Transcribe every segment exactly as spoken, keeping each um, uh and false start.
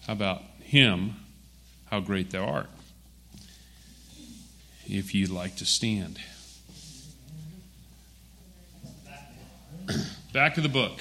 How about hymn, How Great Thou Art? If you'd like to stand. Back of the book.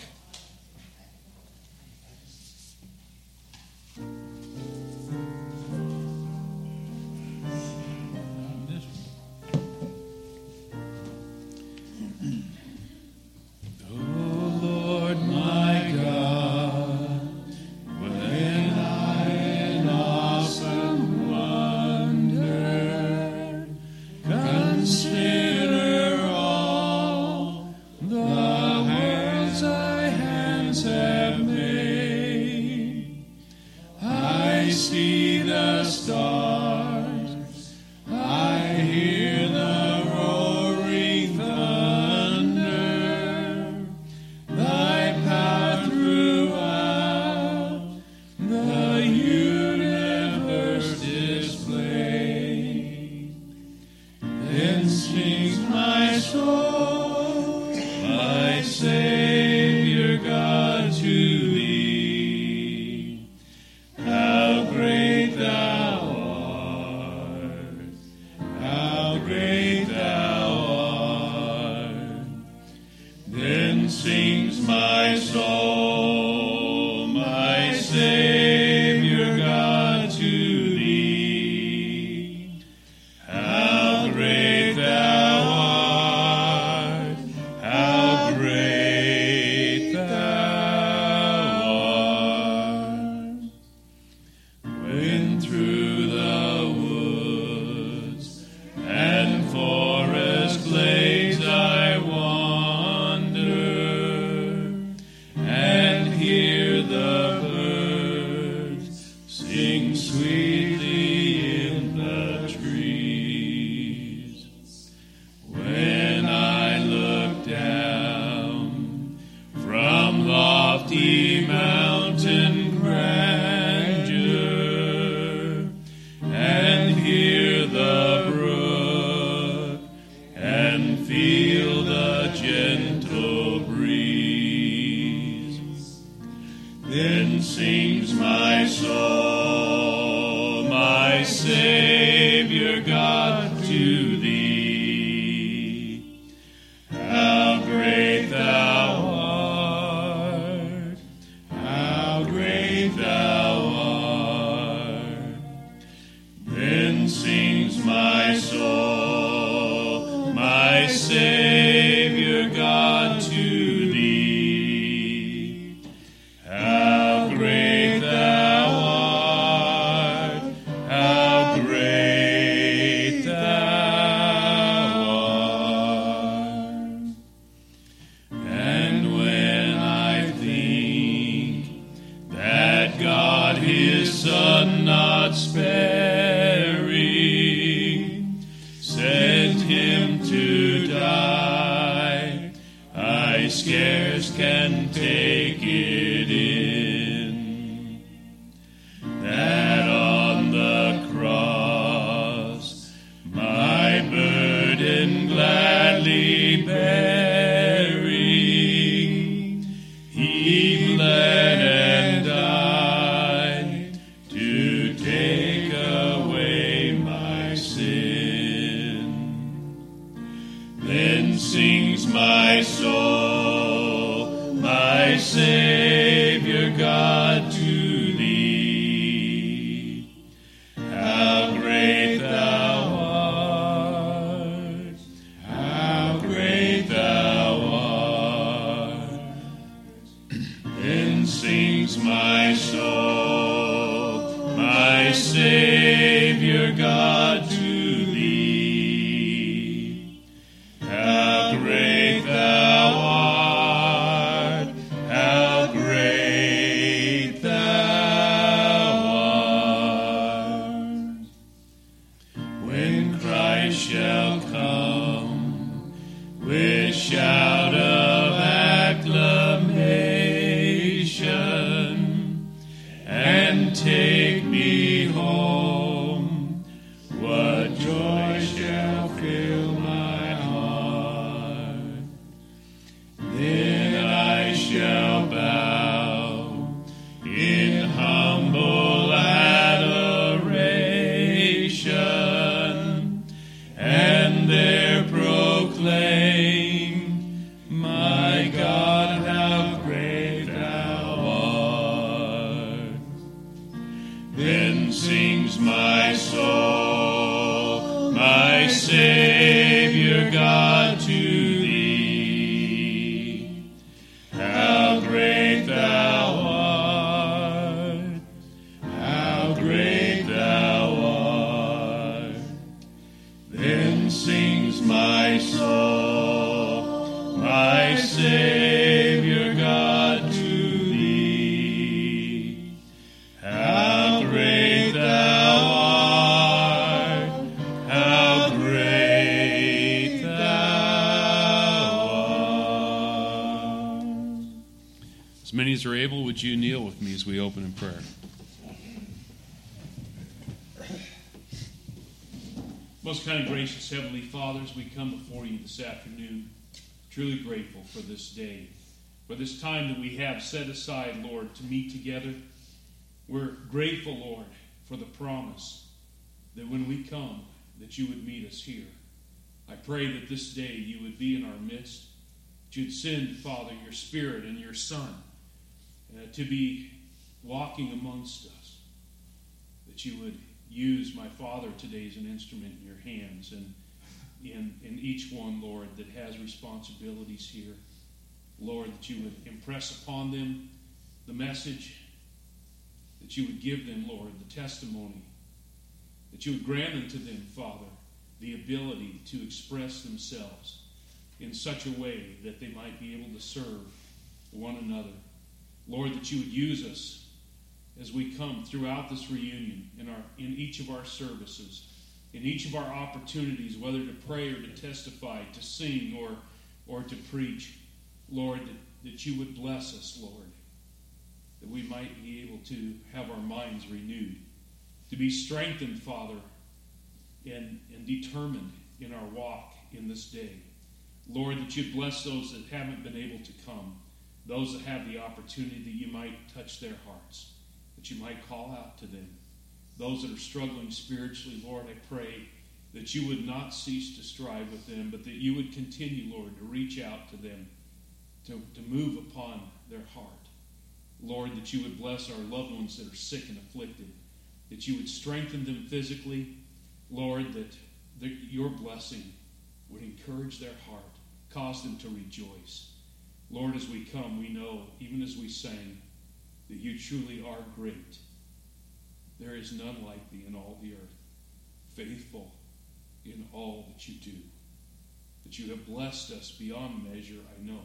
Then I shall bow in humble sings my soul, my Savior God, to thee. How great thou art, how great thou art. Then sings my soul, my Savior God, to thee. How great thou art, how great thou art. As many as are able, would you kneel with me as we open in prayer? Most kind and gracious Heavenly Fathers, we come before you this afternoon, truly grateful for this day, for this time that we have set aside, Lord, to meet together. We're grateful, Lord, for the promise that when we come, that you would meet us here. I pray that this day you would be in our midst, that you'd send, Father, your Spirit and your Son uh, to be walking amongst us, that you would use my Father today as an instrument in your hands, and in, in each one, Lord, that has responsibilities here. Lord, that you would impress upon them the message, that you would give them, Lord, the testimony, that you would grant unto them, Father, the ability to express themselves in such a way that they might be able to serve one another. Lord, that you would use us as we come throughout this reunion, in our in each of our services, in each of our opportunities, whether to pray or to testify, to sing or, or to preach. Lord, that, that you would bless us, Lord, that we might be able to have our minds renewed, to be strengthened, Father, and, and determined in our walk in this day. Lord, that you'd bless those that haven't been able to come, those that have the opportunity, that you might touch their hearts, that you might call out to them. Those that are struggling spiritually, Lord, I pray that you would not cease to strive with them, but that you would continue, Lord, to reach out to them, to, to move upon their heart. Lord, that you would bless our loved ones that are sick and afflicted, that you would strengthen them physically. Lord, that the, your blessing would encourage their heart, cause them to rejoice. Lord, as we come, we know, even as we sang, that you truly are great. There is none like thee in all the earth, faithful in all that you do, that you have blessed us beyond measure, I know.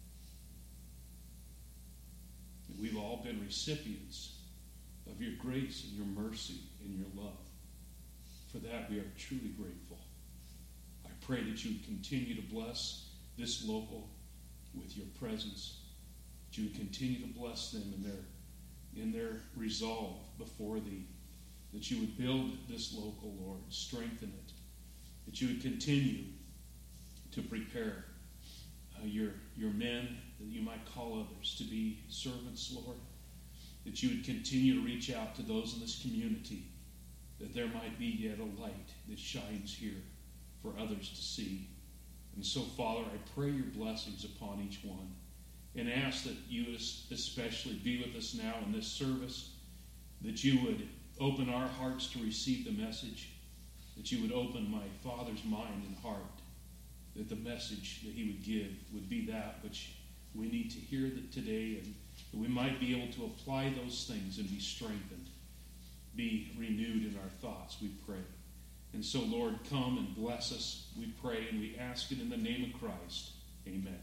That we've all been recipients of your grace and your mercy and your love. For that we are truly grateful. I pray that you would continue to bless this local with your presence, that you would continue to bless them in their in their resolve before thee, that you would build this local, Lord, strengthen it, that you would continue to prepare uh, your, your men, that you might call others to be servants, Lord, that you would continue to reach out to those in this community, that there might be yet a light that shines here for others to see. And so, Father, I pray your blessings upon each one, and ask that you especially be with us now in this service, that you would open our hearts to receive the message, that you would open my Father's mind and heart, that the message that he would give would be that which we need to hear today, and that we might be able to apply those things and be strengthened, be renewed in our thoughts, we pray. And so, Lord, come and bless us, we pray, and we ask it in the name of Christ. Amen.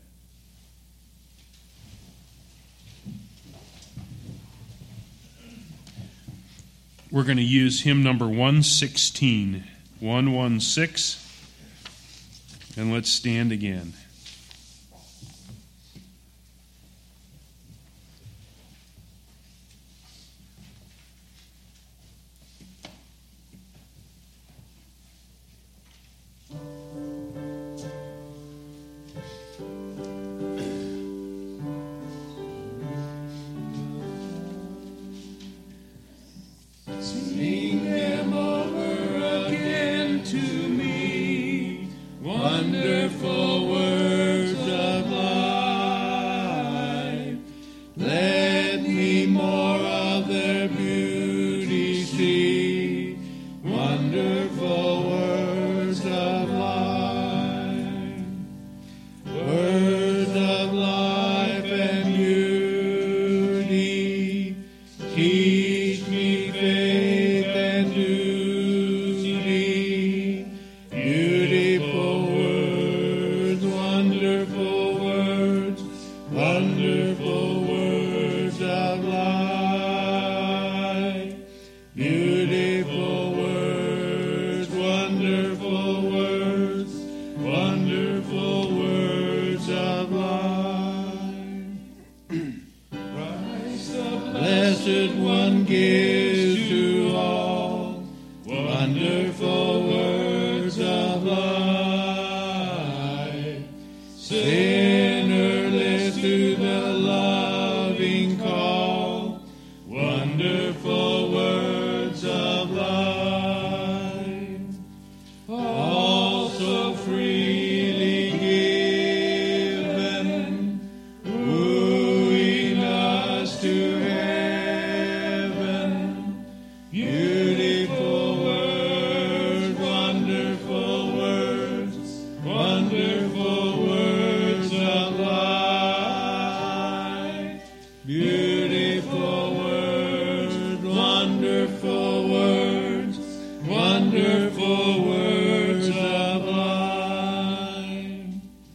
We're going to use hymn number one sixteen, one sixteen, and let's stand again. Let me more of their beauty see. Teach me faith and duty, beautiful words, wonderful words, wonderful words of life. Beautiful words, wonderful words, wonderful words of life. Christ the Blessed One gives to all wonderful words of life. Sinner, listen to the loving call, wonderful words of life. Also freely given, wooing us to heaven. Beautiful words, wonderful words, wonderful words of life. Beautiful words, wonderful words, wonderful words of life.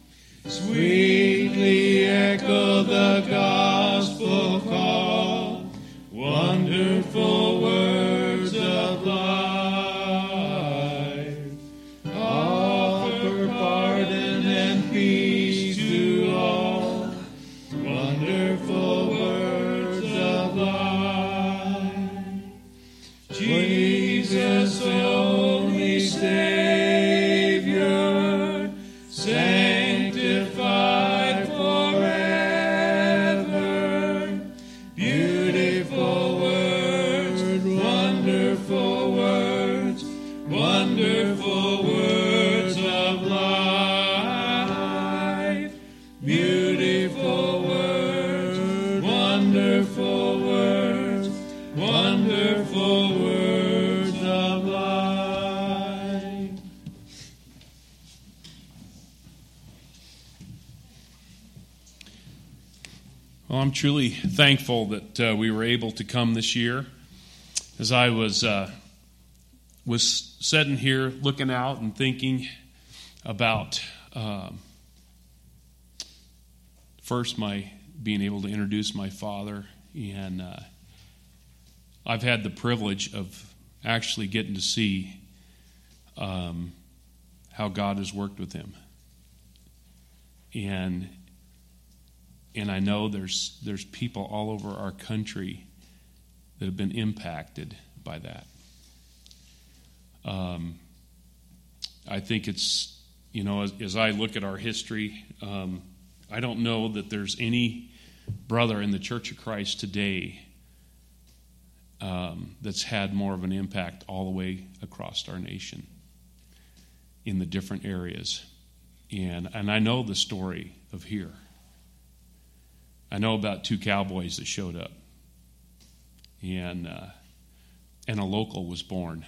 Sweetly echo the gospel call, wonderful words of life. Offer pardon and peace to all, wonderful words of life. Jesus, only Savior, sanctified forever. Beautiful words, wonderful words, wonderful words of life. Beautiful words, wonderful words, wonderful words of life. Well, I'm truly thankful that uh, we were able to come this year. As I was uh, was sitting here looking out and thinking about um, first my being able to introduce my father, and uh, I've had the privilege of actually getting to see um, how God has worked with him, and and I know there's there's people all over our country that have been impacted by that. Um, I think it's, you know, as, as I look at our history, um, I don't know that there's any brother in the Church of Christ today um, that's had more of an impact all the way across our nation in the different areas. And and I know the story of here. I know about two cowboys that showed up, and uh, and a local was born.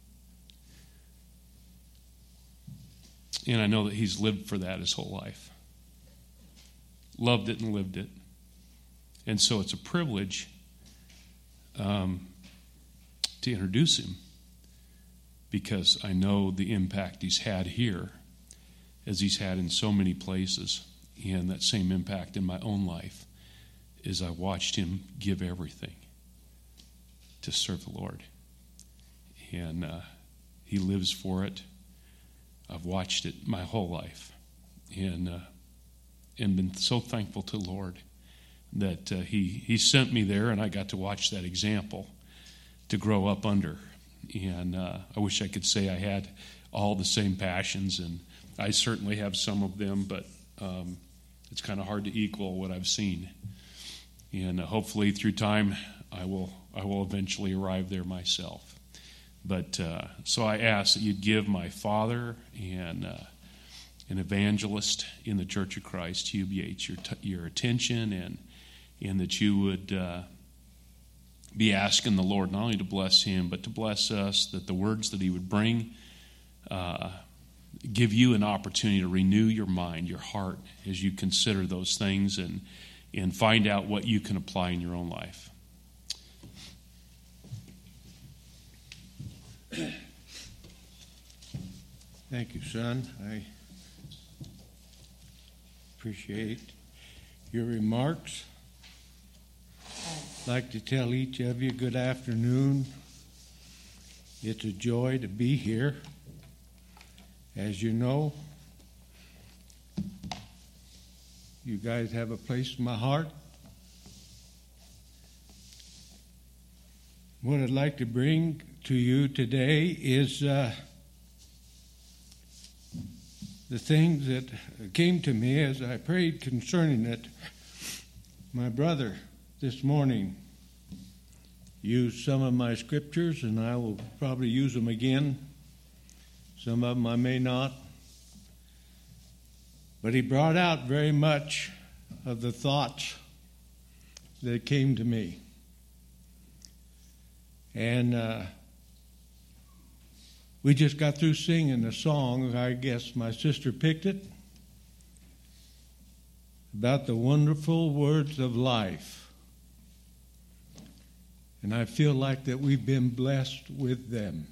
And I know that he's lived for that his whole life. Loved it and lived it. And so it's a privilege um, to introduce him, because I know the impact he's had here as he's had in so many places, and that same impact in my own life as I watched him give everything to serve the Lord. And uh, he lives for it. I've watched it my whole life, and uh, and been so thankful to the Lord that uh, he, he sent me there, and I got to watch that example to grow up under. And uh, I wish I could say I had all the same passions, and I certainly have some of them, but um, it's kind of hard to equal what I've seen. And uh, hopefully through time, I will I will eventually arrive there myself. But uh, so I ask that you'd give my father and uh, an evangelist in the Church of Christ, Hugh Yates, your t- your attention, and and that you would uh, be asking the Lord not only to bless him, but to bless us, that the words that he would bring uh, give you an opportunity to renew your mind, your heart, as you consider those things and and find out what you can apply in your own life. Thank you, son. I appreciate your remarks. I'd like to tell each of you good afternoon. It's a joy to be here. As you know, you guys have a place in my heart. What I'd like to bring to you today is uh, the things that came to me as I prayed concerning it. My brother this morning used some of my scriptures, and I will probably use them again. Some of them I may not. But he brought out very much of the thoughts that came to me. And uh, we just got through singing a song. I guess my sister picked it, about the wonderful words of life. And I feel like that we've been blessed with them.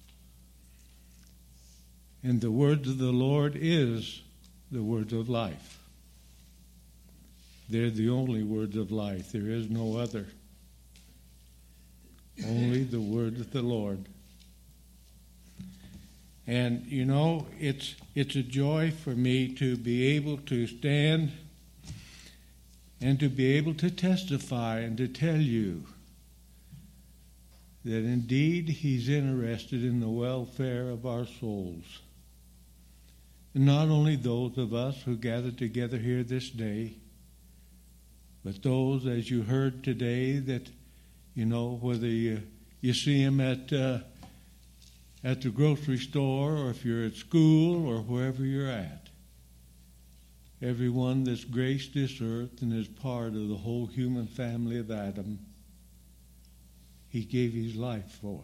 And the words of the Lord is the words of life. They're the only words of life. There is no other. Only the word of the Lord. And, you know, it's it's a joy for me to be able to stand and to be able to testify and to tell you that indeed He's interested in the welfare of our souls. And not only those of us who gather together here this day, but those, as you heard today, that, you know, whether you, you see them at, uh, at the grocery store, or if you're at school, or wherever you're at. Everyone that's graced this earth and is part of the whole human family of Adam, He gave His life for.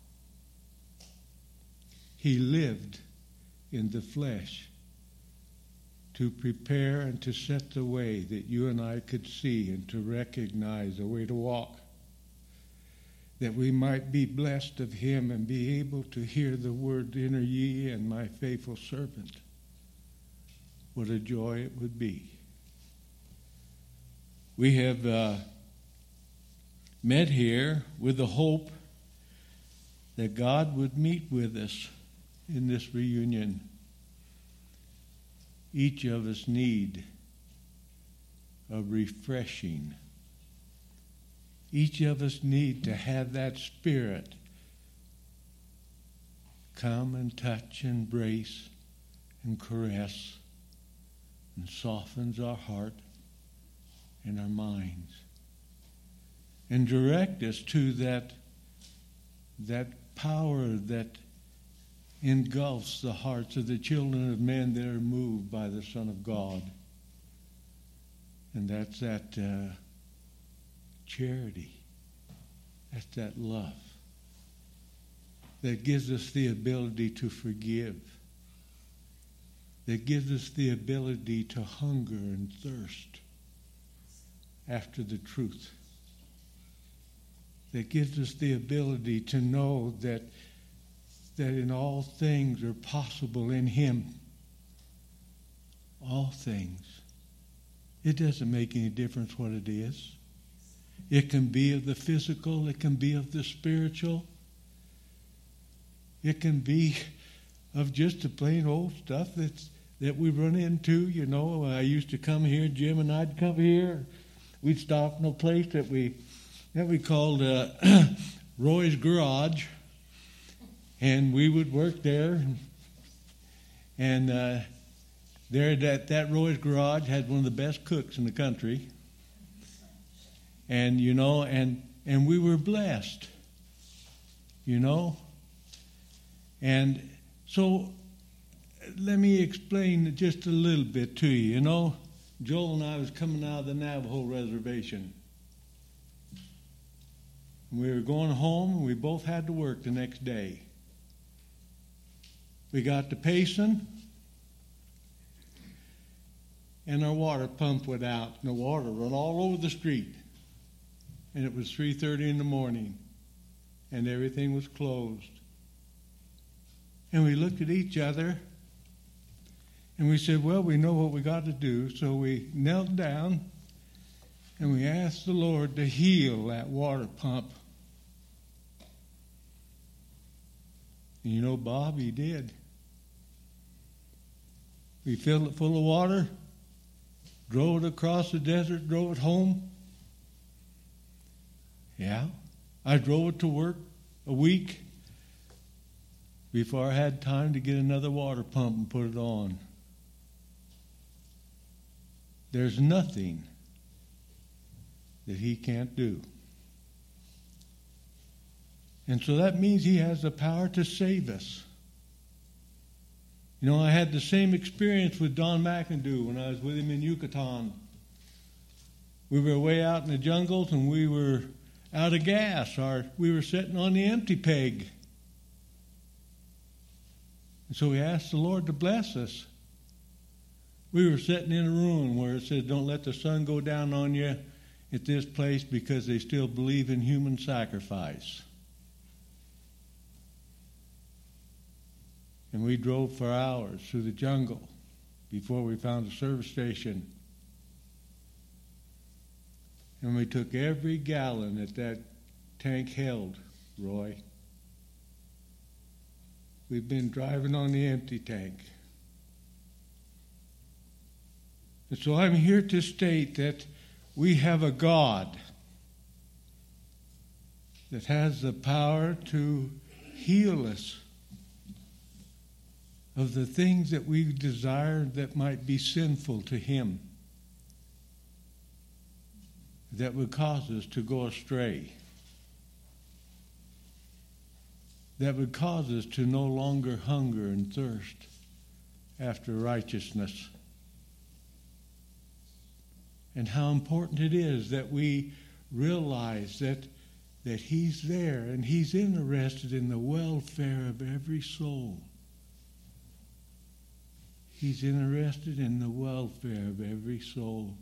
He lived in the flesh to prepare and to set the way that you and I could see and to recognize the way to walk, that we might be blessed of Him and be able to hear the word, "Enter ye, and my faithful servant." What a joy it would be. We have uh, met here with the hope that God would meet with us in this reunion. Each of us need a refreshing. Each of us need to have that Spirit come and touch, embrace, and caress, and softens our heart and our minds, and direct us to that, that power that engulfs the hearts of the children of men that are moved by the Son of God. And that's that uh, charity. That's that love that gives us the ability to forgive, that gives us the ability to hunger and thirst after the truth, that gives us the ability to know that that in all things are possible in Him. All things. It doesn't make any difference what it is. It can be of the physical. It can be of the spiritual. It can be of just the plain old stuff that's, that we run into. You know, I used to come here, Jim and I'd come here. We'd stop in a place that we, that we called uh, Roy's Garage. And we would work there, and uh, there that, that Roy's Garage had one of the best cooks in the country. And, you know, and, and we were blessed, you know. And so let me explain just a little bit to you. You know, Joel and I was coming out of the Navajo reservation. We were going home, and we both had to work the next day. We got to Payson, and our water pump went out, and the water run all over the street. And it was three thirty in the morning, and everything was closed. And we looked at each other, and we said, well, we know what we got to do. So we knelt down, and we asked the Lord to heal that water pump. And you know, Bob, he did. We filled it full of water, drove it across the desert, drove it home. Yeah, I drove it to work a week before I had time to get another water pump and put it on. There's nothing that he can't do. And so that means he has the power to save us. You know, I had the same experience with Don McIndoe when I was with him in Yucatan. We were way out in the jungles and we were out of gas. Our, we were sitting on the empty peg. And so we asked the Lord to bless us. We were sitting in a room where it said, don't let the sun go down on you at this place because they still believe in human sacrifice. And we drove for hours through the jungle before we found a service station. And we took every gallon that that tank held, Roy. We've been driving on the empty tank. And so I'm here to state that we have a God that has the power to heal us of the things that we desire that might be sinful to him, that would cause us to go astray, that would cause us to no longer hunger and thirst after righteousness. And how important it is that we realize that, that he's there and he's interested in the welfare of every soul. He's interested in the welfare of every soul.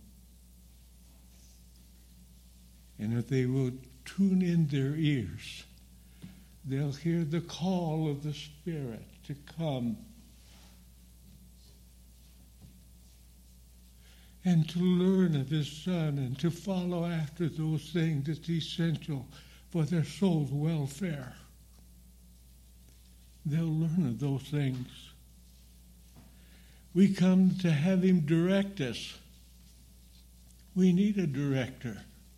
And if they will tune in their ears, they'll hear the call of the Spirit to come and to learn of his Son and to follow after those things that's essential for their soul's welfare. They'll learn of those things. We come to have him direct us. We need a director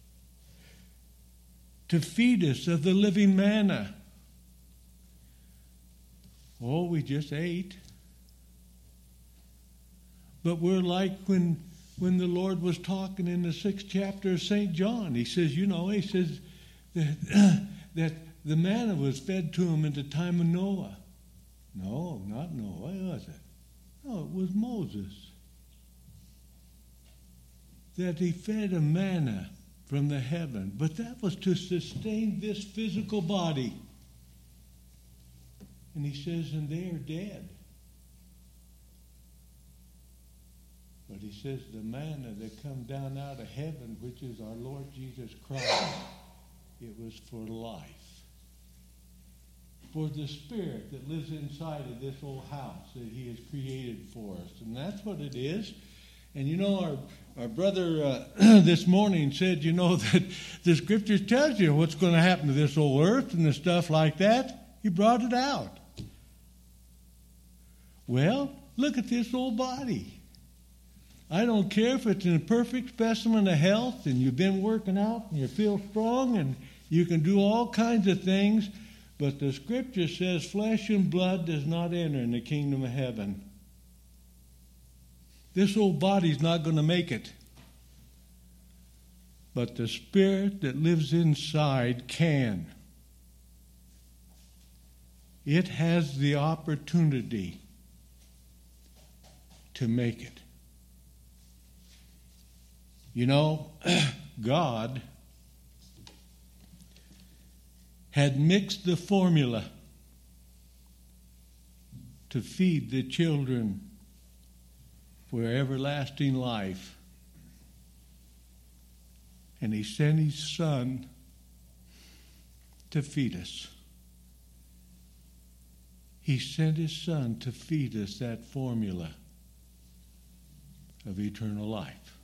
to feed us of the living manna. Oh, we just ate. But we're like when when the Lord was talking in the sixth chapter of Saint John. He says, you know, he says that, that the manna was fed to him in the time of Noah. No, not Noah, was it? No, it was Moses. That he fed a manna from the heaven, but that was to sustain this physical body. And he says, and they are dead. But he says the manna that come down out of heaven, which is our Lord Jesus Christ, it was for life. For the Spirit that lives inside of this old house that he has created for us. And that's what it is. And you know, our, our brother uh, this morning said, you know, that the Scriptures tells you what's going to happen to this old earth and the stuff like that. He brought it out. Well, look at this old body. I don't care if it's in a perfect specimen of health and you've been working out and you feel strong and you can do all kinds of things, but the Scripture says flesh and blood does not enter in the kingdom of heaven. This old body's not going to make it. But the Spirit that lives inside can. It has the opportunity to make it. You know, God had mixed the formula to feed the children for everlasting life. And he sent his Son to feed us. He sent his Son to feed us that formula of eternal life.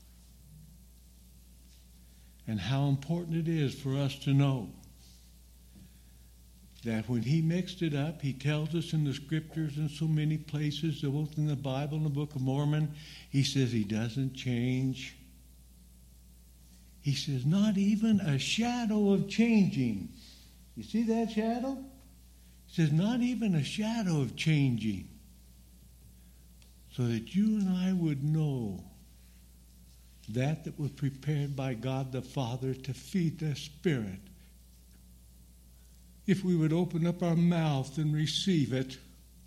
And how important it is for us to know that when he mixed it up, he tells us in the scriptures in so many places, both in the Bible and the Book of Mormon, he says he doesn't change. He says not even a shadow of changing. You see that shadow? He says not even a shadow of changing. So that you and I would know that that was prepared by God the Father to feed the Spirit. If we would open up our mouth and receive it,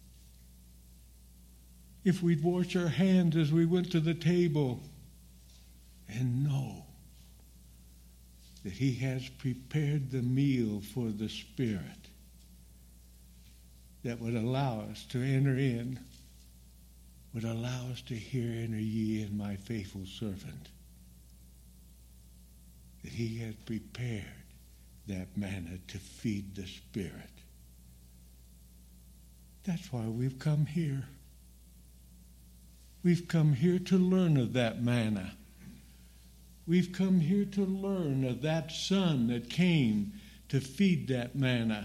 if we'd wash our hands as we went to the table and know that he has prepared the meal for the Spirit that would allow us to enter in, would allow us to hear, enter ye in my faithful servant, that he has prepared that manna to feed the Spirit. That's why we've come here. We've come here to learn of that manna. We've come here to learn of that Son that came to feed that manna.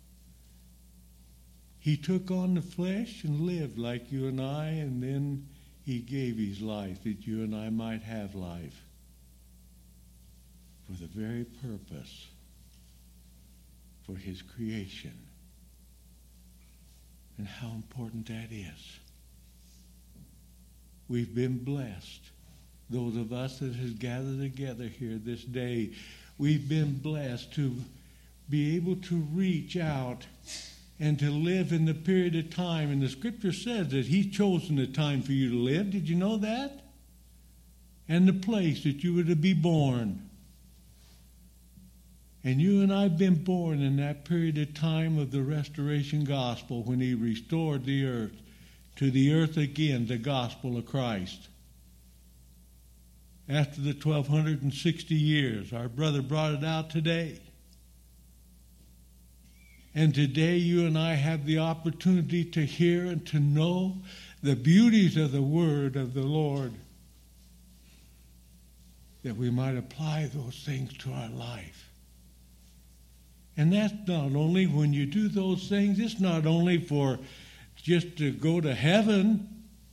He took on the flesh and lived like you and I, and then he gave his life that you and I might have life for the very purpose for his creation. And how important that is. We've been blessed. Those of us that has gathered together here this day, we've been blessed to be able to reach out and to live in the period of time. And the scripture says that he's chosen the time for you to live. Did you know that? And the place that you were to be born. And you and I have been born in that period of time of the restoration gospel when he restored the earth to the earth again, the gospel of Christ. After the twelve sixty years, our brother brought it out today. And today you and I have the opportunity to hear and to know the beauties of the word of the Lord, that we might apply those things to our life. And that's not only when you do those things, it's not only for just to go to heaven.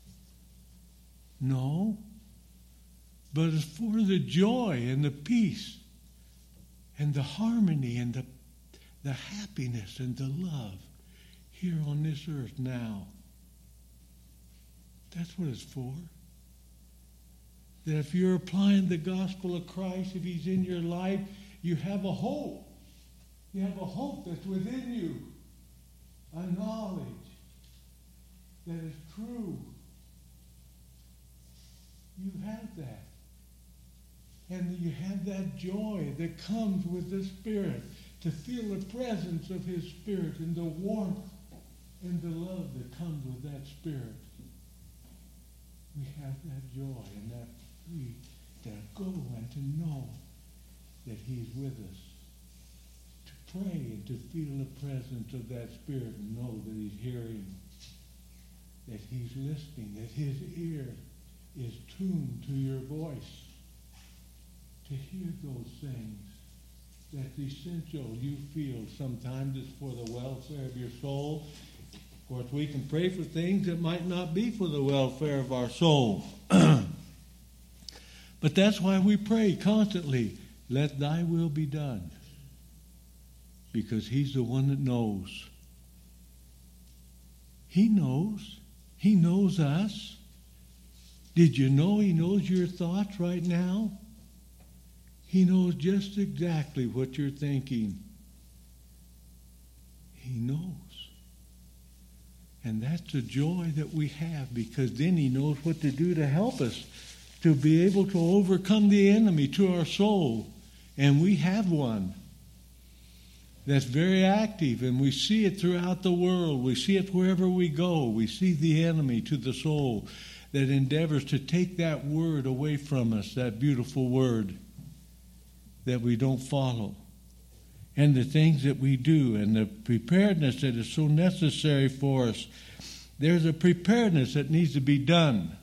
No. But it's for the joy and the peace and the harmony and the, the happiness and the love here on this earth now. That's what it's for. That if you're applying the gospel of Christ, if he's in your life, you have a hope. You have a hope that's within you, a knowledge that is true. You have that. And you have that joy that comes with the Spirit, to feel the presence of his Spirit and the warmth and the love that comes with that Spirit. We have that joy and that free to go and to know that he's with us. Pray and to feel the presence of that Spirit and know that he's hearing, that he's listening, that his ear is tuned to your voice. To hear those things, that's essential. You feel sometimes it's for the welfare of your soul. Of course, we can pray for things that might not be for the welfare of our soul. But that's why we pray constantly, let thy will be done. Because he's the one that knows. He knows. He knows us. Did you know he knows your thoughts right now? He knows just exactly what you're thinking. He knows. And that's the joy that we have, because then he knows what to do to help us to be able to overcome the enemy to our soul. And we have one that's very active, and we see it throughout the world. We see it wherever we go. We see the enemy to the soul that endeavors to take that word away from us, that beautiful word that we don't follow. and the things that we do and the preparedness that is so necessary for us. There's a preparedness that needs to be done.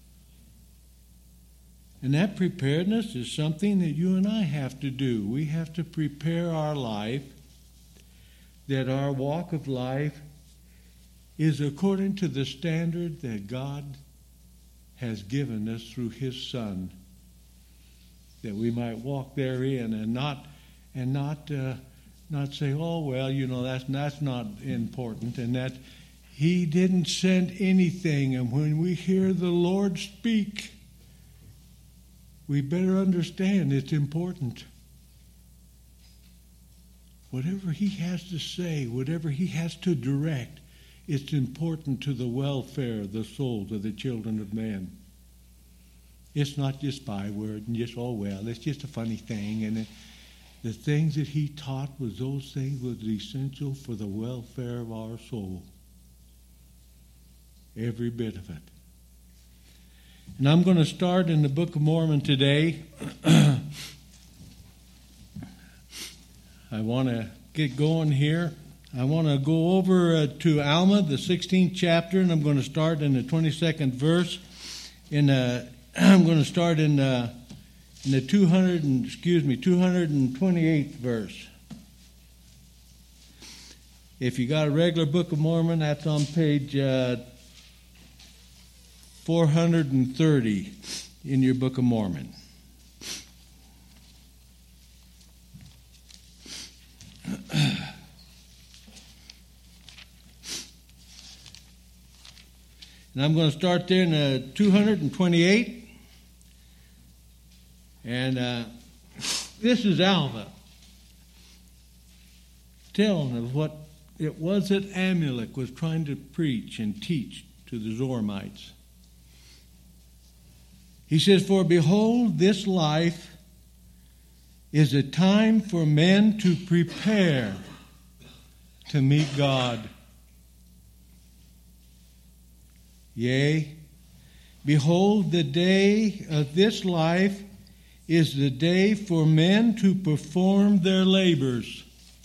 And that preparedness is something that you and I have to do. We have to prepare our life, that our walk of life is according to the standard that God has given us through His Son, that we might walk therein and not and not uh, not say, oh well, you know, that's that's not important, and that He didn't send anything. And when we hear the Lord speak, we better understand it's important. Whatever He has to say, whatever He has to direct, it's important to the welfare of the souls of the children of man. It's not just byword and just, oh well, it's just a funny thing. And it, the things that He taught was those things was essential for the welfare of our soul. Every bit of it. And I'm going to start in the Book of Mormon today. I want to get going here. I want to go over uh, to Alma, the sixteenth chapter, and I'm going to start in the twenty-second verse. In uh, I'm going to start in uh, in the two hundred and, excuse me two hundred twenty-eighth verse. If you got a regular Book of Mormon, that's on page uh, four hundred thirty in your Book of Mormon. And I'm going to start there in uh, two hundred twenty-eight. And uh, this is Alma telling of what it was that Amulek was trying to preach and teach to the Zoramites. He says, for behold, this life is a time for men to prepare to meet God. Yea, behold, the day of this life is the day for men to perform their labors.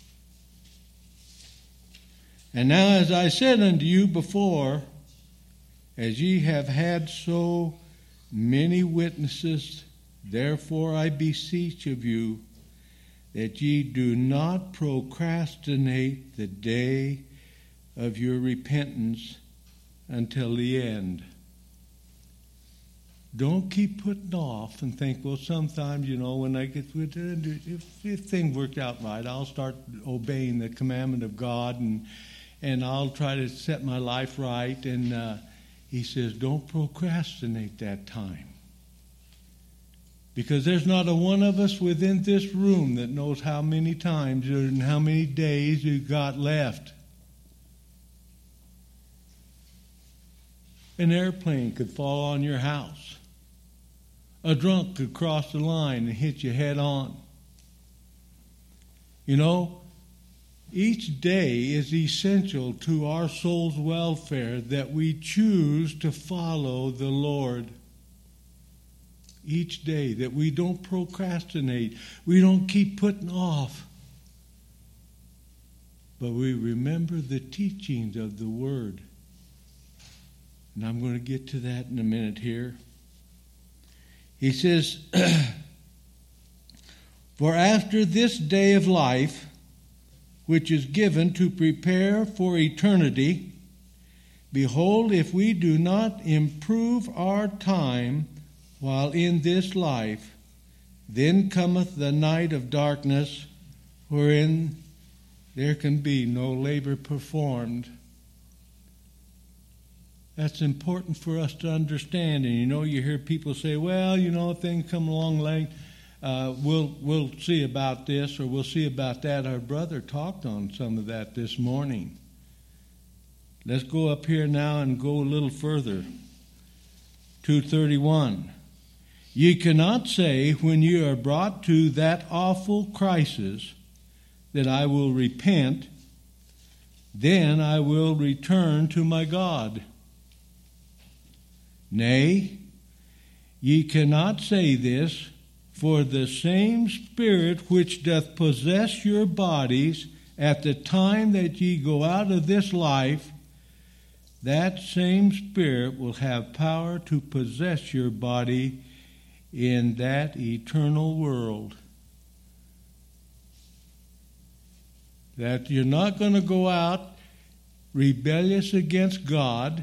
And now, as I said unto you before, as ye have had so many witnesses, therefore I beseech of you that ye do not procrastinate the day of your repentance until the end. Don't keep putting off and think, well, sometimes, you know, when I get, if, if things work out right, I'll start obeying the commandment of God and and I'll try to set my life right. And uh, he says, don't procrastinate that time. Because there's not a one of us within this room that knows how many times and how many days you've got left. An airplane could fall on your house. A drunk could cross the line and hit you head on. You know, each day is essential to our soul's welfare that we choose to follow the Lord. Each day, that we don't procrastinate. We don't keep putting off. But we remember the teachings of the Word. And I'm going to get to that in a minute here. He says, for after this day of life, which is given to prepare for eternity, behold, if we do not improve our time while in this life, then cometh the night of darkness, wherein there can be no labor performed. That's important for us to understand. And you know, you hear people say, well, you know, if things come along late, uh, we'll we'll see about this or we'll see about that. Our brother talked on some of that this morning. Let's go up here now and go a little further. two thirty-one. Ye cannot say when ye are brought to that awful crisis that I will repent, then I will return to my God. Nay, ye cannot say this, For the same Spirit which doth possess your bodies at the time that ye go out of this life, that same Spirit will have power to possess your body in that eternal world. That you're not going to go out rebellious against God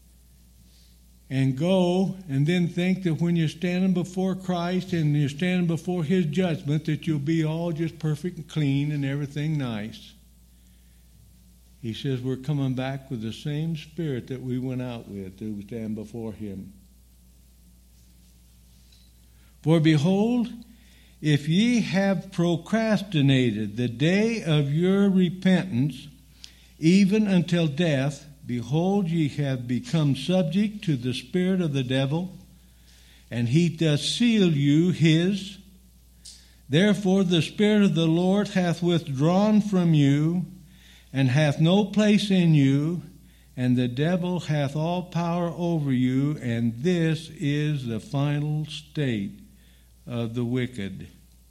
and go and then think that when you're standing before Christ and you're standing before His judgment that you'll be all just perfect and clean and everything nice. He says we're coming back with the same Spirit that we went out with to stand before Him. For behold, if ye have procrastinated the day of your repentance, even until death, behold, ye have become subject to the spirit of the devil, and he doth seal you his. Therefore the Spirit of the Lord hath withdrawn from you, and hath no place in you, and the devil hath all power over you, and this is the final state of the wicked.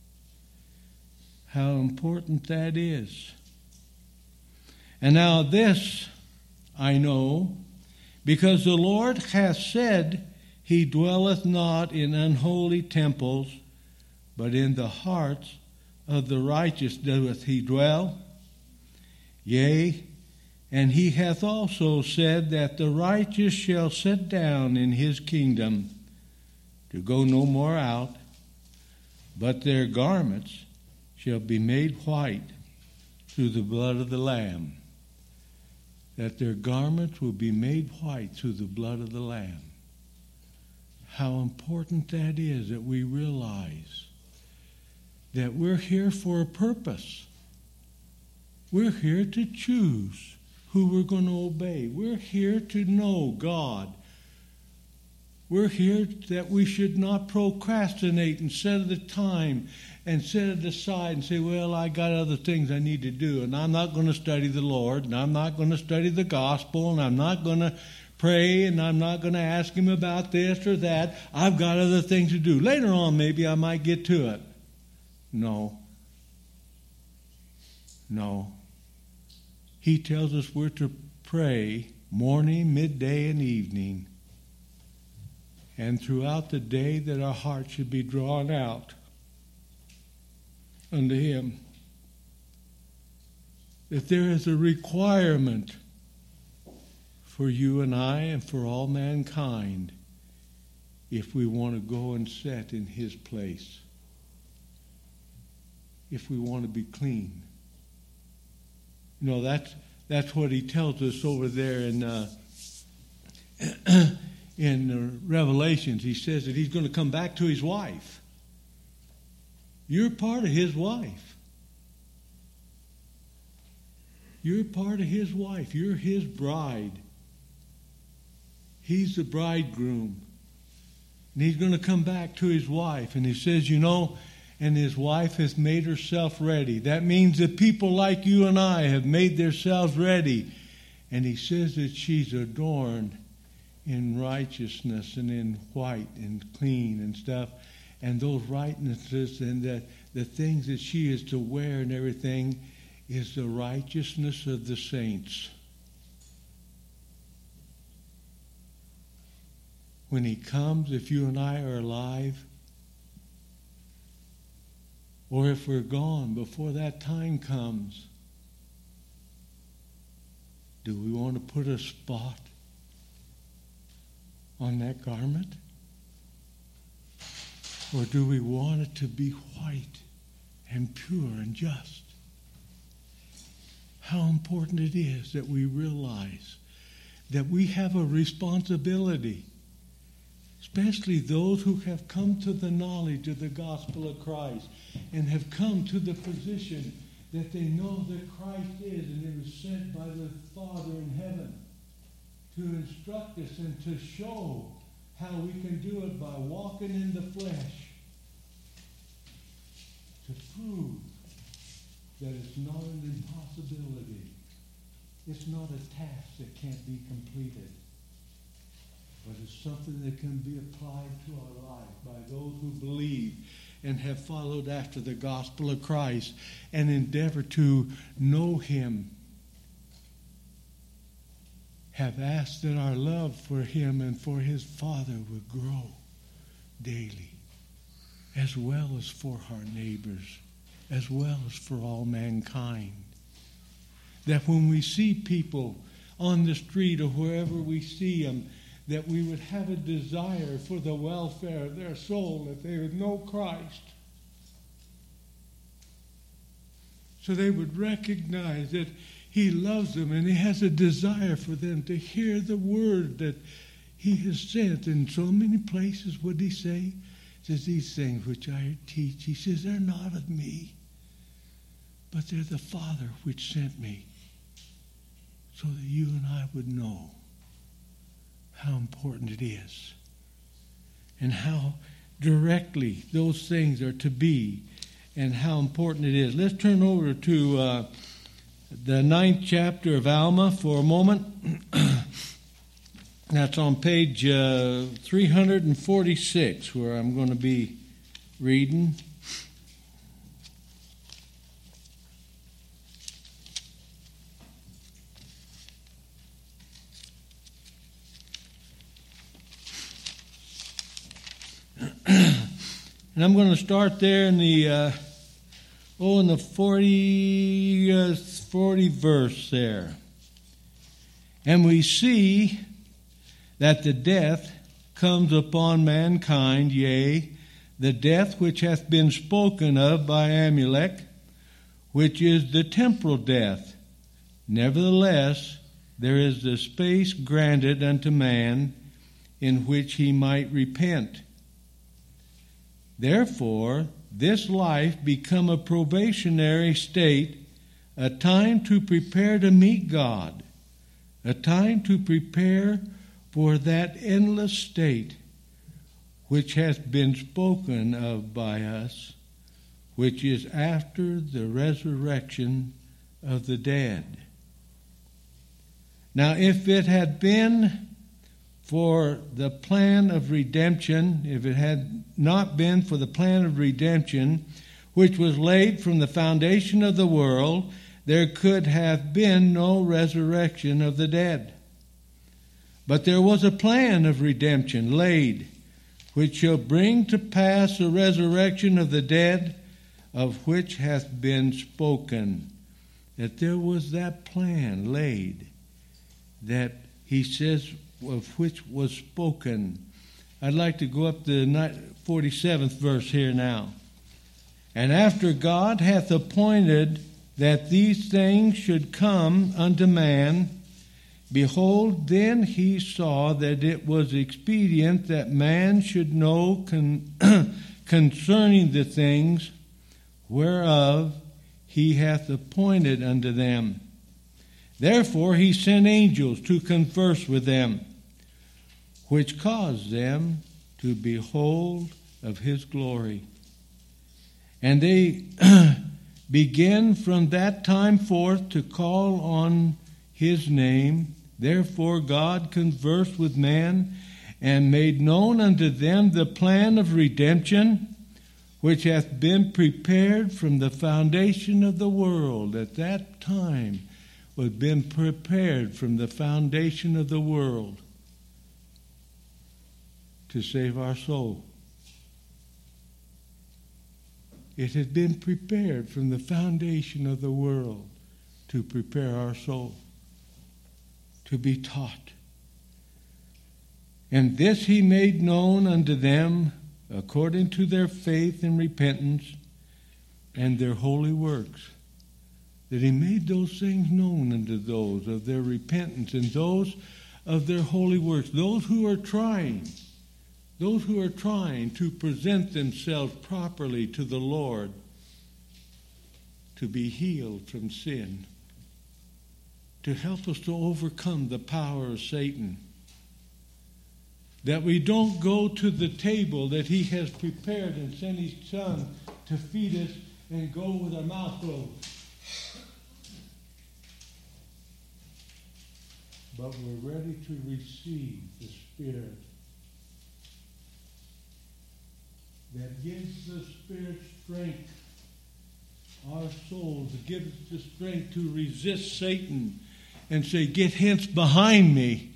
How important that is. And now this I know, because the Lord hath said, He dwelleth not in unholy temples, but in the hearts of the righteous doeth He dwell. Yea, and He hath also said that the righteous shall sit down in His kingdom, to go no more out, but their garments shall be made white through the blood of the Lamb. That their garments will be made white through the blood of the Lamb. How important that is, that we realize that we're here for a purpose. We're here to choose who we're going to obey. We're here to know God. We're here that we should not procrastinate and set the time and set it aside and say, well, I got other things I need to do, and I'm not going to study the Lord, and I'm not going to study the gospel, and I'm not going to pray, and I'm not going to ask Him about this or that. I've got other things to do. Later on, maybe I might get to it. No. No. He tells us we're to pray morning, midday, and evening. And throughout the day that our heart should be drawn out unto Him. That there is a requirement for you and I and for all mankind if we want to go and sit in His place. If we want to be clean. You know, that's, that's what He tells us over there in... Uh, In uh, Revelations, He says that He's going to come back to His wife. You're part of His wife. You're part of His wife. You're His bride. He's the bridegroom. And He's going to come back to His wife. And He says, you know, and His wife has made herself ready. That means that people like you and I have made themselves ready. And He says that she's adorned in righteousness and in white and clean and stuff. And those rightnesses and the, the things that she is to wear and everything is the righteousness of the saints. When He comes, if you and I are alive, or if we're gone before that time comes, do we want to put a spot on that garment? Or do we want it to be white and pure and just? How important it is that we realize that we have a responsibility, especially those who have come to the knowledge of the gospel of Christ and have come to the position that they know that Christ is and He was sent by the Father in heaven to instruct us and to show how we can do it by walking in the flesh, to prove that it's not an impossibility. It's not a task that can't be completed. but it's something that can be applied to our life by those who believe and have followed after the gospel of Christ and endeavor to know Him. Have asked that our love for Him and for His Father would grow daily, as well as for our neighbors, as well as for all mankind. That when we see people on the street or wherever we see them, that we would have a desire for the welfare of their soul, that they would know Christ. So they would recognize that He loves them and He has a desire for them to hear the word that He has sent. In so many places, what did He say? He says, these things which I teach, He says, they're not of me, but they're the Father which sent me, so that you and I would know how important it is and how directly those things are to be and how important it is. Let's turn over to uh, the ninth chapter of Alma for a moment. That's on page uh, three hundred forty-six, where I'm going to be reading. And I'm going to start there in the uh, oh, in the forty, uh, forty verse there. And we see that the death comes upon mankind, yea, the death which hath been spoken of by Amulek, which is the temporal death. Nevertheless, there is the space granted unto man in which he might repent. Therefore, this life become a probationary state, a time to prepare to meet God, a time to prepare for that endless state which has been spoken of by us, which is after the resurrection of the dead. Now, if it had been for the plan of redemption, if it had not been for the plan of redemption, which was laid from the foundation of the world, there could have been no resurrection of the dead. But there was a plan of redemption laid, which shall bring to pass the resurrection of the dead, of which hath been spoken. That there was that plan laid, that he says, of which was spoken. I'd like to go up to the forty-seventh verse here now. And after God hath appointed that these things should come unto man, behold, then he saw that it was expedient that man should know con- concerning the things whereof he hath appointed unto them. Therefore he sent angels to converse with them, which caused them to behold of his glory. And they begin from that time forth to call on his name. Therefore God conversed with man and made known unto them the plan of redemption, which hath been prepared from the foundation of the world. At that time was been prepared from the foundation of the world to save our soul. It had been prepared from the foundation of the world to prepare our soul, to be taught. And this he made known unto them according to their faith and repentance and their holy works. That he made those things known unto those of their repentance and those of their holy works. Those who are trying, those who are trying to present themselves properly to the Lord, to be healed from sin, to help us to overcome the power of Satan. That we don't go to the table that he has prepared and sent his Son to feed us and go with our mouth closed. but we're ready to receive the Spirit that gives the Spirit strength, our souls, that gives us the strength to resist Satan and say, get hence behind me.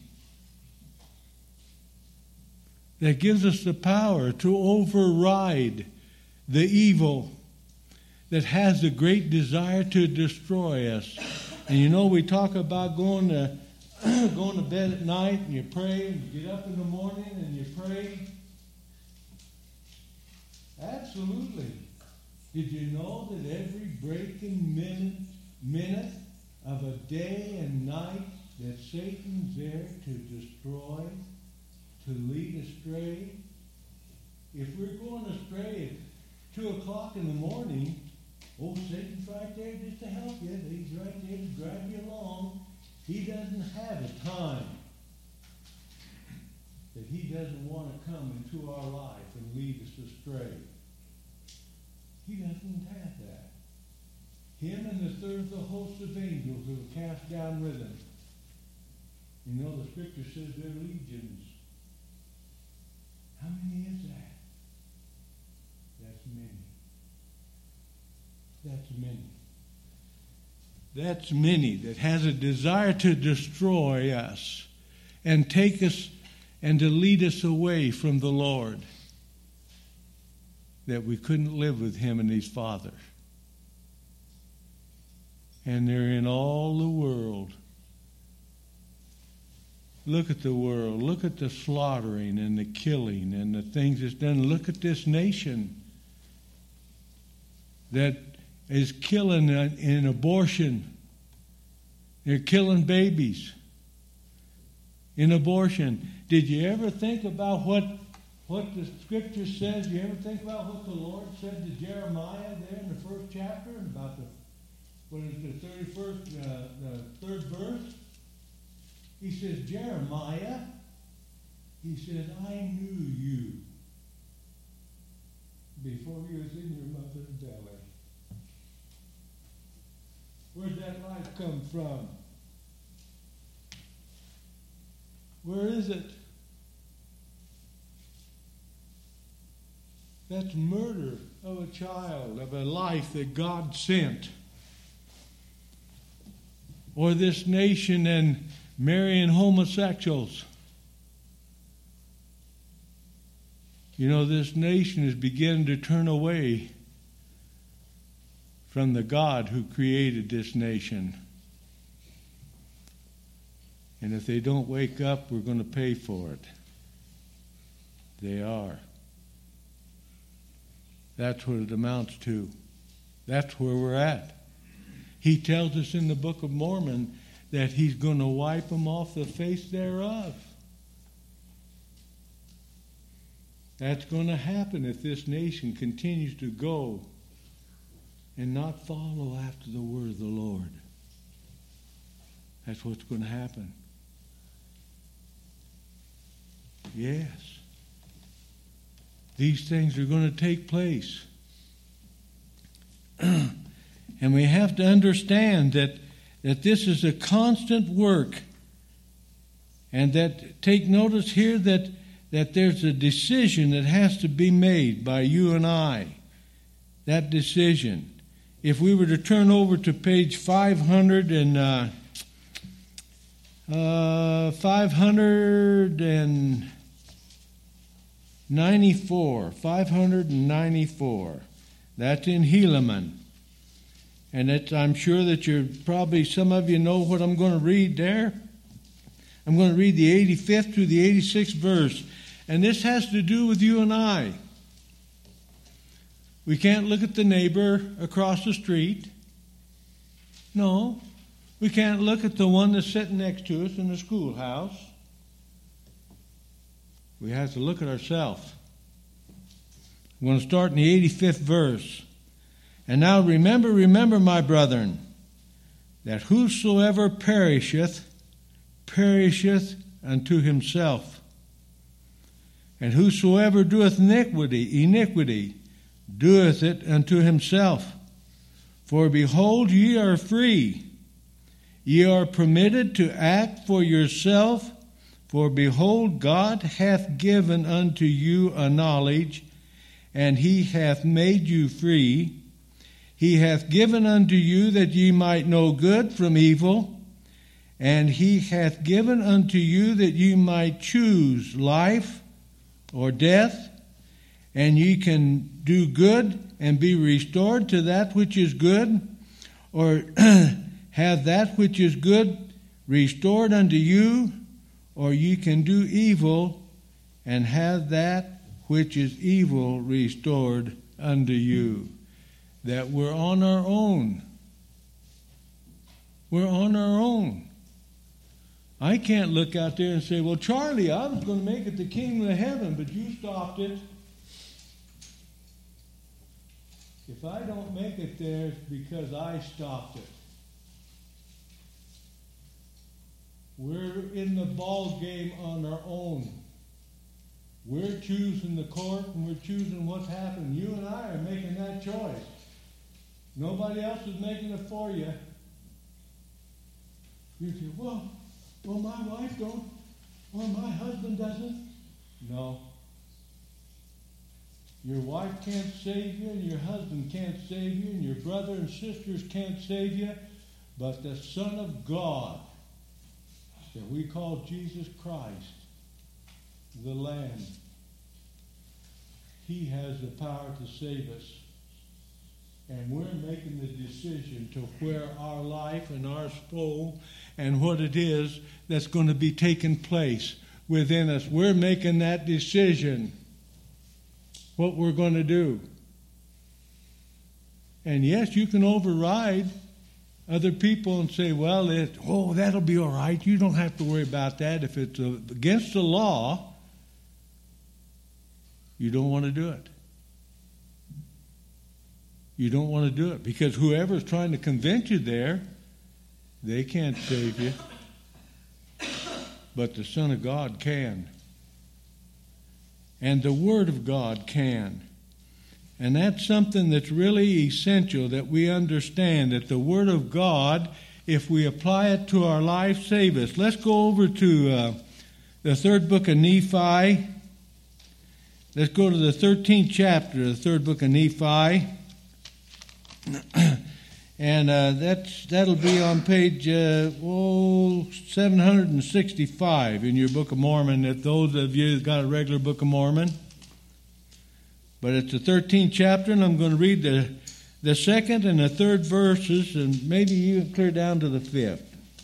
That gives us the power to override the evil that has the great desire to destroy us. And you know, we talk about going to going to bed at night and you pray, and you get up in the morning and you pray. Absolutely. Did you know that every breaking minute, minute of a day and night that Satan's there to destroy, to lead astray? If we're going astray at two o'clock in the morning, oh, Satan's right there just to help you. He's right there to drive you along. He doesn't have a time that he doesn't want to come into our life and lead us astray. He doesn't have that. Him and the third of the host of angels who are cast down with him. You know, the scripture says they're legions. How many is that? That's many. That's many. That's many that has a desire to destroy us and take us and to lead us away from the Lord, that we couldn't live with him and his Father. And they're in all the world. Look at the world. Look at the slaughtering and the killing and the things that's done. Look at this nation that is killing in abortion. They're killing babies in abortion. Did you ever think about what what the scripture says? You ever think about what the Lord said to Jeremiah there in the first chapter, about the what is the thirty-first, uh, the third verse? He says, Jeremiah, he says, I knew you before you was in your mother's belly. Where'd that life come from? Where is it? That's murder of a child, of a life that God sent. Or this nation and marrying homosexuals. You know, this nation is beginning to turn away from the God who created this nation. And if they don't wake up, we're going to pay for it. They are. That's what it amounts to. That's where we're at. He tells us in the Book of Mormon that he's going to wipe them off the face thereof. That's going to happen if this nation continues to go and not follow after the word of the Lord. That's what's going to happen. Yes. These things are going to take place. And we have to understand that, that this is a constant work. And that, take notice here that, that there's a decision that has to be made by you and I. That decision. If we were to turn over to page five hundred and uh, uh, five hundred ninety-four, five hundred ninety-four, that's in Helaman, and it's, I'm sure that you're probably some of you know what I'm going to read there. I'm going to read the eighty-fifth through the eighty-sixth verse, and this has to do with you and I. We can't look at the neighbor across the street. No. We can't look at the one that's sitting next to us in the schoolhouse. We have to look at ourselves. I'm going to start in the eighty-fifth verse. And now remember, remember, my brethren, that whosoever perisheth, perisheth unto himself. And whosoever doeth iniquity, iniquity, doeth it unto himself. For behold, ye are free, Ye are permitted to act for yourself, for behold, God hath given unto you a knowledge, and he hath made you free. He hath given unto you that ye might know good from evil, and he hath given unto you that ye might choose life or death, and ye can do good and be restored to that which is good, or have that which is good restored unto you, or ye can do evil and have that which is evil restored unto you. That we're on our own. We're on our own. I can't look out there and say, well, Charlie, I was going to make it to kingdom of heaven, but you stopped it. If I don't make it there, it's because I stopped it. We're in the ball game on our own. We're choosing the court and we're choosing what's happening. You and I are making that choice. Nobody else is making it for you. You say, well, well, my wife don't, or my husband doesn't. No. Your wife can't save you, and your husband can't save you, and your brother and sisters can't save you, but the Son of God, that we call Jesus Christ, the Lamb, he has the power to save us. And we're making the decision to where our life and our soul and what it is that's going to be taking place within us. We're making that decision, what we're going to do. And yes, you can override other people and say, well, it, oh, that'll be all right. You don't have to worry about that. If it's against the law, you don't want to do it. You don't want to do it because whoever's trying to convince you there, they can't save you. But the Son of God can. And the Word of God can. And that's something that's really essential that we understand, that the Word of God, if we apply it to our life, save us. Let's go over to uh, the third book of Nephi. Let's go to the thirteenth chapter of the third book of Nephi. And uh, that's, that'll be on page uh, oh, seven sixty-five in your Book of Mormon, if those of you who've got a regular Book of Mormon. But it's the thirteenth chapter, and I'm going to read the, the second and the third verses, and maybe even clear down to the fifth.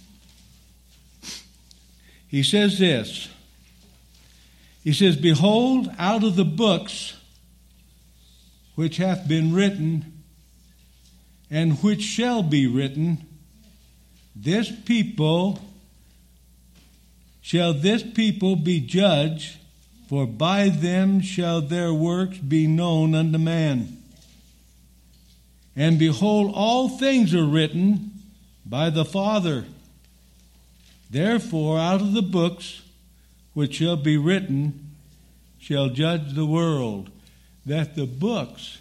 He says this. He says, behold, out of the books which hath been written, and which shall be written, this people, shall this people be judged, for by them shall their works be known unto man. And behold, all things are written by the Father. Therefore, out of the books which shall be written, shall judge the world. That the books,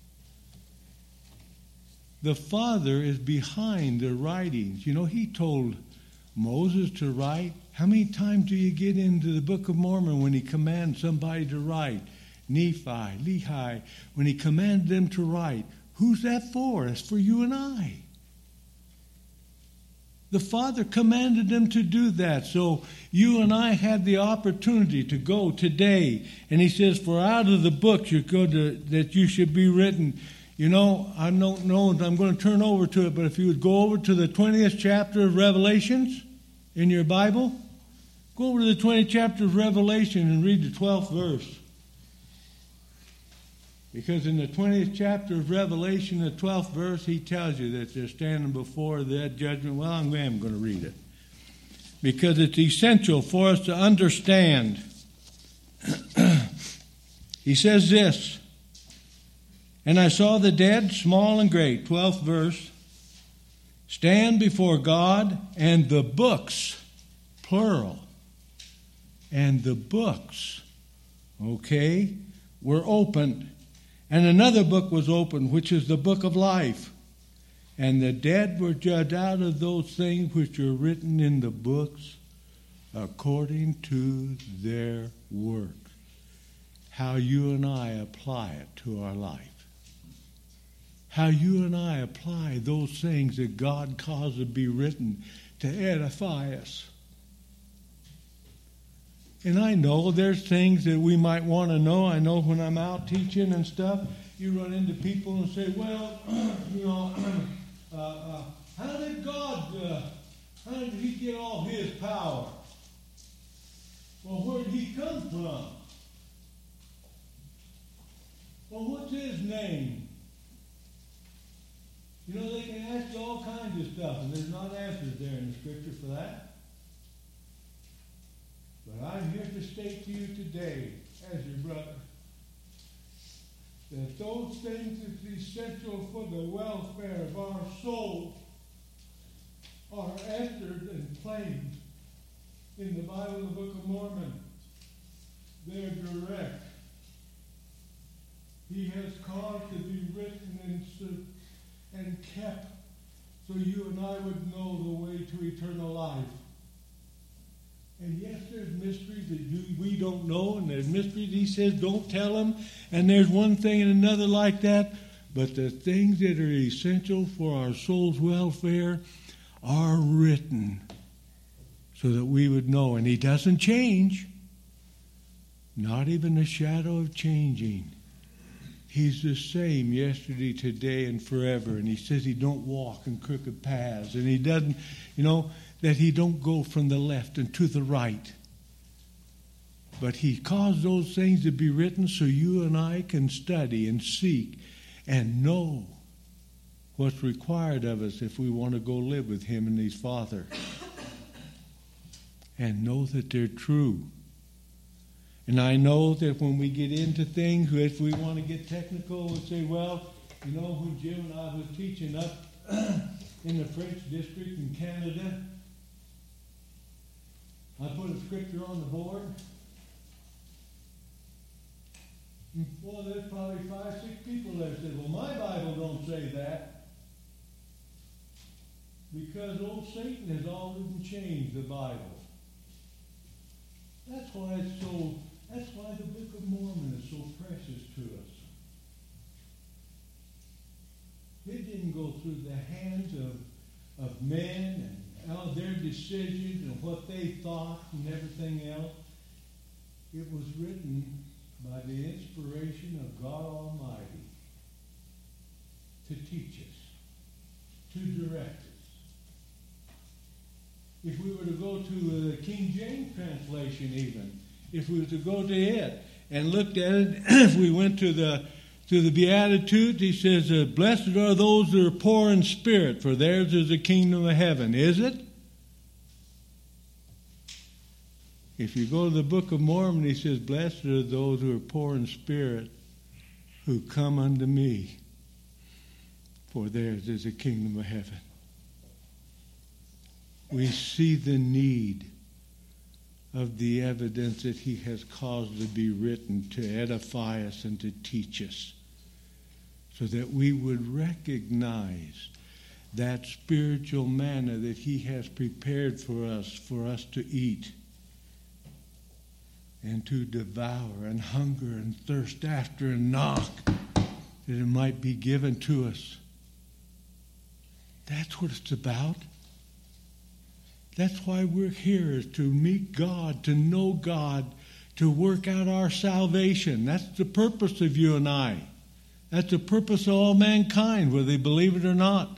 the Father is behind the writings. You know, he told Moses to write. How many times do you get into the Book of Mormon when he commands somebody to write? Nephi, Lehi, when he commanded them to write. Who's that for? It's for you and I. The Father commanded them to do that. So you and I had the opportunity to go today. And he says, for out of the books you go to, that you should be written. You know, I don't know, I'm going to turn over to it, but if you would go over to the twentieth chapter of Revelations in your Bible, go over to the twentieth chapter of Revelation and read the twelfth verse. Because in the twentieth chapter of Revelation, the twelfth verse, he tells you that they're standing before that judgment. Well, I'm going to read it. Because it's essential for us to understand. He says this, and I saw the dead, small and great, twelfth verse, stand before God, and the books, plural, and the books, okay, were opened. And another book was opened, which is the book of life. And the dead were judged out of those things which are written in the books according to their work. How you and I apply it to our life. How you and I apply those things that God caused to be written to edify us. And I know there's things that we might want to know. I know when I'm out teaching and stuff, you run into people and say, well, you know, uh, uh, how did God, uh, how did he get all his power? Well, where did he come from? Well, what's his name? You know, they can ask you all kinds of stuff, and there's not answers there in the Scripture for that. But I'm here to state to you today, as your brother, that those things that are essential for the welfare of our soul are answered and claimed in the Bible, the Book of Mormon. They're direct. He has caused to be written and, and kept so you and I would know the way to eternal life. And yes, there's mysteries that you, we don't know, and there's mysteries he says don't tell them, and there's one thing and another like that. But the things that are essential for our soul's welfare are written so that we would know. And he doesn't change, not even a shadow of changing. He's the same yesterday, today, and forever. And he says he don't walk in crooked paths, and he doesn't, you know, that he don't go from the left and to the right. But he caused those things to be written so you and I can study and seek and know what's required of us if we want to go live with him and his Father. And know that they're true. And I know that when we get into things, if we want to get technical and say, well, you know, when Jim and I was teaching up in the French district in Canada, I put a scripture on the board. And, well, there's probably five, six people that said, well, my Bible don't say that. Because old Satan has already changed the Bible. That's why it's so, that's why the Book of Mormon is so precious to us. It didn't go through the hands of, of men and Uh, their decisions and what they thought and everything else. It was written by the inspiration of God Almighty to teach us, to direct us. If we were to go to the King James translation even, if we were to go to it and looked at it, if we went to the to the Beatitudes, he says, uh, blessed are those that are poor in spirit, for theirs is the kingdom of heaven. Is it? If you go to the Book of Mormon, he says, blessed are those who are poor in spirit, who come unto me, for theirs is the kingdom of heaven. We see the need of the evidence that he has caused to be written to edify us and to teach us, so that we would recognize that spiritual manna that he has prepared for us, for us to eat and to devour and hunger and thirst after and knock, that it might be given to us. That's what it's about. That's why we're here, is to meet God, to know God, to work out our salvation. That's the purpose of you and I. That's the purpose of all mankind, whether they believe it or not.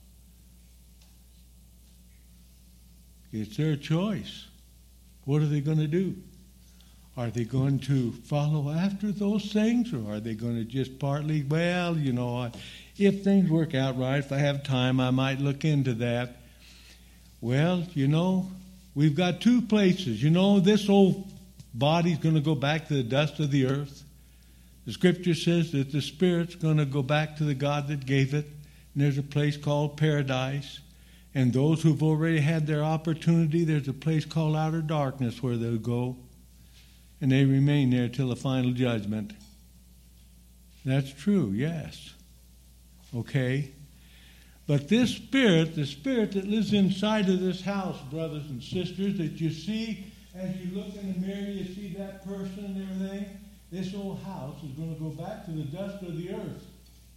It's their choice. What are they going to do? Are they going to follow after those things, or are they going to just partly, well, you know, if things work out right, if I have time, I might look into that. Well, you know, we've got two places. You know, this old body's going to go back to the dust of the earth. The Scripture says that the spirit's going to go back to the God that gave it. And there's a place called paradise. And those who've already had their opportunity, there's a place called outer darkness where they'll go. And they remain there till the final judgment. That's true, yes. Okay. But this spirit, the spirit that lives inside of this house, brothers and sisters, that you see as you look in the mirror, you see that person and everything, this old house is going to go back to the dust of the earth.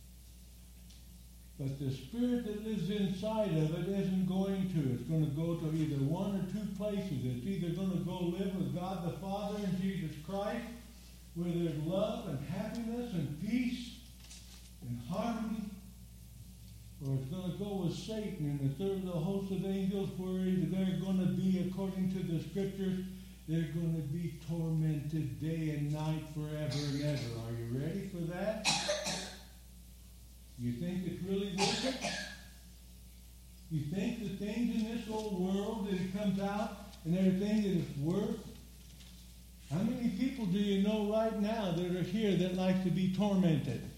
But the spirit that lives inside of it isn't going to. It's going to go to either one or two places. It's either going to go live with God the Father and Jesus Christ, where there's love and happiness and peace and harmony, or it's going to go with Satan and the third of the host of angels, where they're going to be, according to the Scriptures, they're going to be tormented day and night forever and ever. Are you ready for that? You think it's really worth it? You think the things in this old world that it comes out and everything that it's worth? How many people do you know right now that are here that like to be tormented?